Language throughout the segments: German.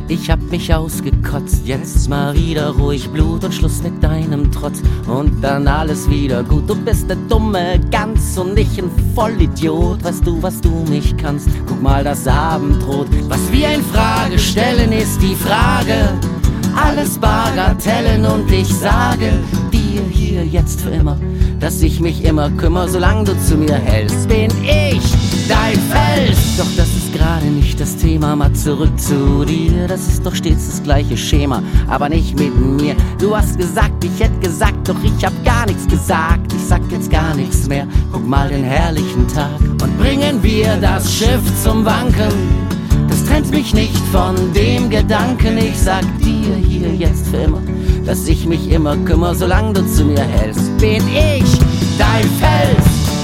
Ich hab mich ausgekotzt, jetzt mal wieder ruhig Blut und Schluss mit deinem Trotz und dann alles wieder gut. Du bist ne dumme Gans und ich ein Vollidiot. Weißt du, was du mich kannst? Guck mal, das Abendrot. Was wir in Frage stellen, ist die Frage. Alles Bagatellen und ich sage dir hier jetzt für immer, dass ich mich immer kümmere, solange du zu mir hältst. Bin ich dein Fels? Doch das ist gerade nicht das Thema, mal zurück zu dir. Das ist doch stets das gleiche Schema, aber nicht mit mir. Du hast gesagt, ich hätte gesagt, doch ich hab gar nichts gesagt. Ich sag jetzt gar nichts mehr, guck mal den herrlichen Tag. Und bringen wir das Schiff zum Wanken, das trennt mich nicht von dem Gedanken. Ich sag dir hier jetzt für immer, dass ich mich immer kümmere, solange du zu mir hältst. Bin ich dein Fels?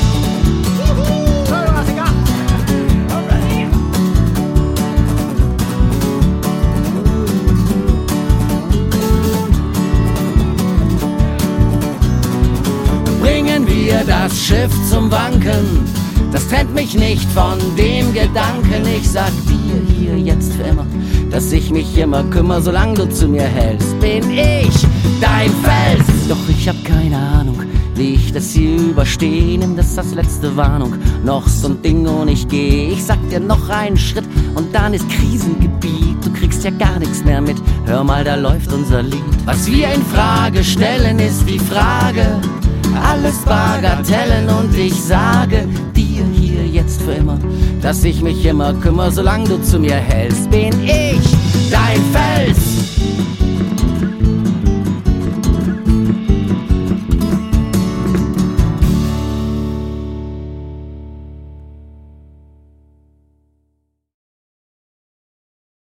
Bringen wir das Schiff zum Wanken, das trennt mich nicht von dem Gedanken. Ich sag dir hier jetzt für immer, dass ich mich immer kümmere, solange du zu mir hältst. Bin ich dein Fels? Doch ich hab keine Ahnung, wie ich das hier überstehe. Nimm das als letzte Warnung, noch so ein Ding und ich geh. Ich sag dir noch einen Schritt und dann ist Krisengebiet. Du kriegst ja gar nichts mehr mit, hör mal, da läuft unser Lied. Was wir in Frage stellen, ist die Frage. Alles Bagatellen und ich sage dir hier jetzt für immer, dass ich mich immer kümmere, solange du zu mir hältst. Bin ich dein Fels?